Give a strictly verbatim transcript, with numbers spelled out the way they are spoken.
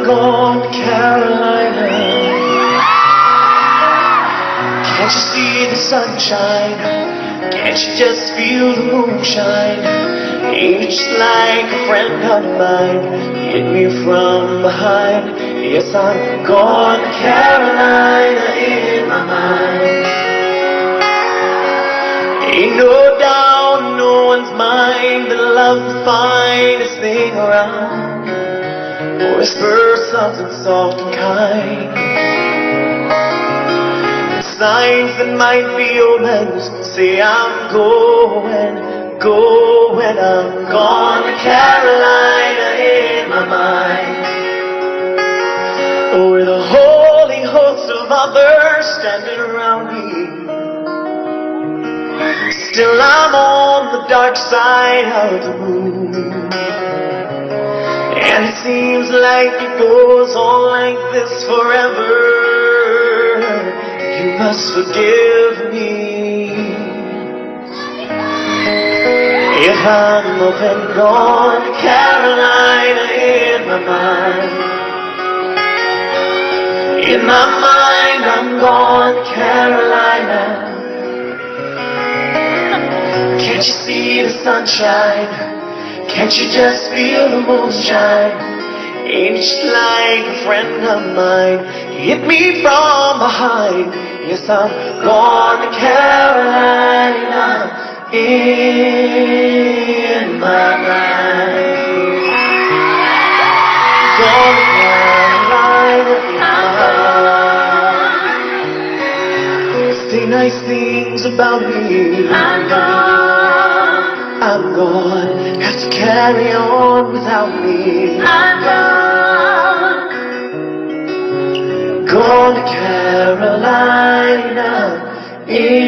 gone to Carolina. Can't you see the sunshine? Can't you just feel the moonshine? Ain't it just like a friend of mine hit me from behind? Yes, I'm gone to Carolina in my mind. Ain't no doubt in no one's mind that love's the finest thing around. Whisper something soft and kind. Signs that might be omens say I'm going, going. I'm gone to Carolina in my mind. With a holy host of others standing around me. Still I'm on the dark side of the moon. And it seems like it goes on like this forever. You must forgive me if I'm up and gone to Carolina in my mind. In my mind I'm gone to Carolina. Can't you see the sunshine? Can't you just feel the moonshine? Ain't it just like a friend of mine hit me from behind? Yes, I'm gone to Carolina in my mind. Gone to Carolina in my mind. Say nice things about me. I'm gone. I'm gone. Have to carry on without me. I'm gone. Gone to Carolina in